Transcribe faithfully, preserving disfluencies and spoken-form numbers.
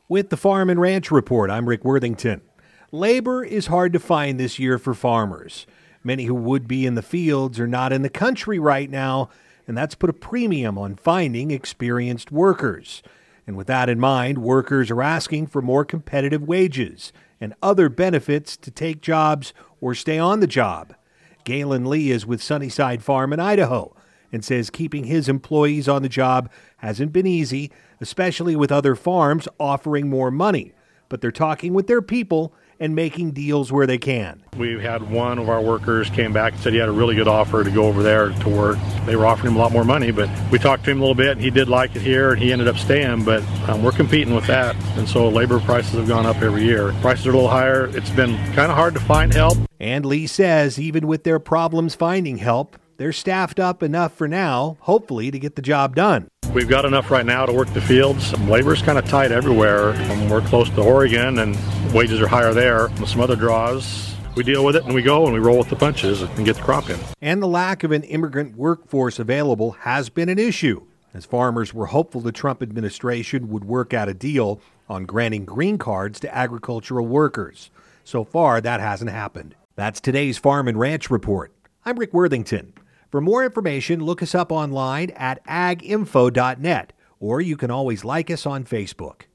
With the Farm and Ranch Report, I'm Rick Worthington. Labor is hard to find this year for farmers. Many who would be in the fields are not in the country right now, and that's put a premium on finding experienced workers. And with that in mind, workers are asking for more competitive wages and other benefits to take jobs or stay on the job. Galen Lee is with Sunnyside Farm in Idaho and says keeping his employees on the job hasn't been easy, especially with other farms offering more money. But they're talking with their people and making deals where they can. We had one of our workers came back and said he had a really good offer to go over there to work. They were offering him a lot more money, but we talked to him a little bit and he did like it here and he ended up staying, but um, we're competing with that. And so labor prices have gone up every year. Prices are a little higher. It's been kind of hard to find help. And Lee says even with their problems finding help, they're staffed up enough for now, hopefully, to get the job done. We've got enough right now to work the fields. Labor's kind of tight everywhere. Um, we're close to Oregon and wages are higher there. With some other draws, we deal with it and we go and we roll with the punches and get the crop in. And the lack of an immigrant workforce available has been an issue, as farmers were hopeful the Trump administration would work out a deal on granting green cards to agricultural workers. So far, that hasn't happened. That's today's Farm and Ranch Report. I'm Rick Worthington. For more information, look us up online at ag info dot net, or you can always like us on Facebook.